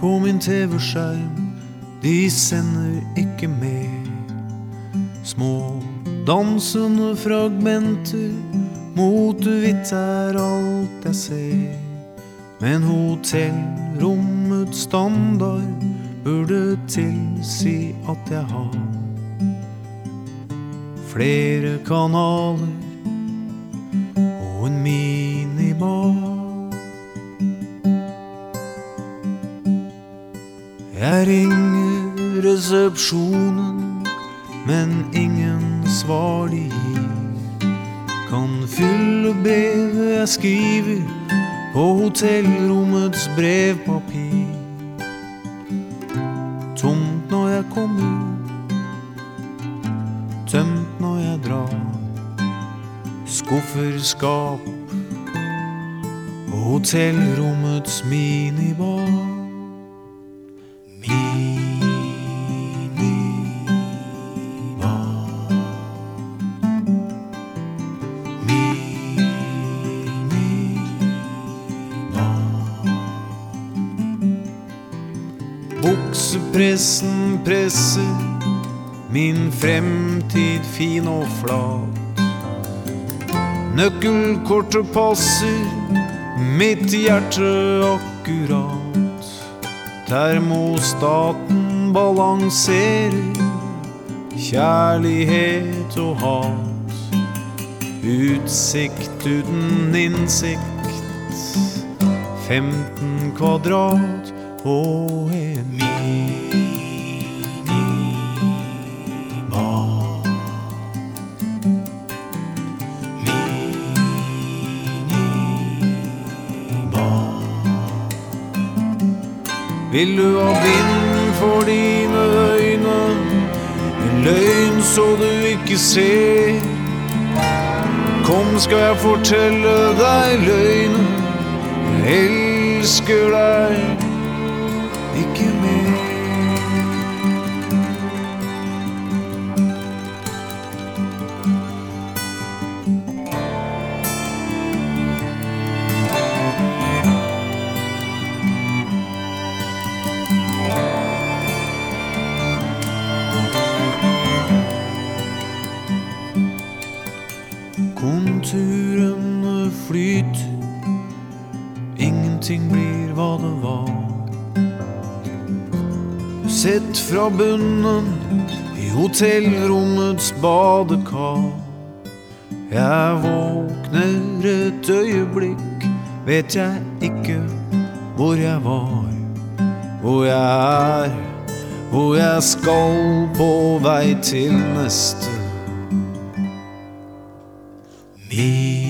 på min TV-skjerm, de sender ikke med. Små dansende fragmenter, motehvitt alt jeg ser. Men hotellrommets standard burde tilsi at jeg har flere kanaler og en minibar. Jeg ringer resepsjonen, men ingen svar de gir. Kan fylle brevet jeg skriver på hotellrommets brevpapir. Tomt når jeg kommer, tømt når jeg drar. Skuffer, skap og hotellrommets minibar. Buksepressen presser min fremtid fin og flat. Nøkkelkortet passer mitt hjerte akkurat. Termostaten balanserer kjærlighet og hat. Utsikt uten innsikt, 15 kvadrat og en minibar. Vil du ha vind for dine øyne, en løgn så du ikke ser? Kom, skal jeg fortelle deg løgnen, jeg elsker deg ikke mer. Konturene flyter, ingenting blir hva det var. Sett fra bunnen i hotellrommets badekar. Jeg våkner et øyeblikk, vet jeg ikke hvor jeg var, hvor jeg er, hvor jeg skal på vei til neste minibar.